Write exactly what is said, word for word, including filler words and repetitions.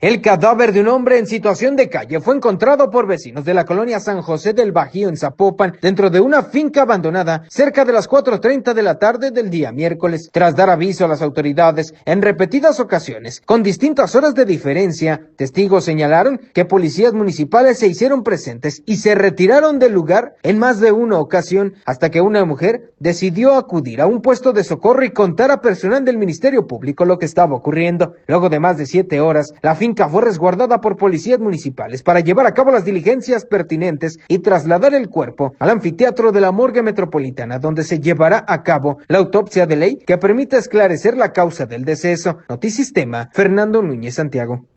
El cadáver de un hombre en situación de calle fue encontrado por vecinos de la colonia San José del Bajío en Zapopan, dentro de una finca abandonada cerca de las cuatro treinta de la tarde del día miércoles. Tras dar aviso a las autoridades en repetidas ocasiones, con distintas horas de diferencia, testigos señalaron que policías municipales se hicieron presentes y se retiraron del lugar en más de una ocasión, hasta que una mujer decidió acudir a un puesto de socorro y contar a personal del Ministerio Público lo que estaba ocurriendo. Luego de más de siete horas, la finca fue resguardada por policías municipales para llevar a cabo las diligencias pertinentes y trasladar el cuerpo al anfiteatro de la morgue metropolitana, donde se llevará a cabo la autopsia de ley que permita esclarecer la causa del deceso. Notisistema, Fernando Núñez, Santiago.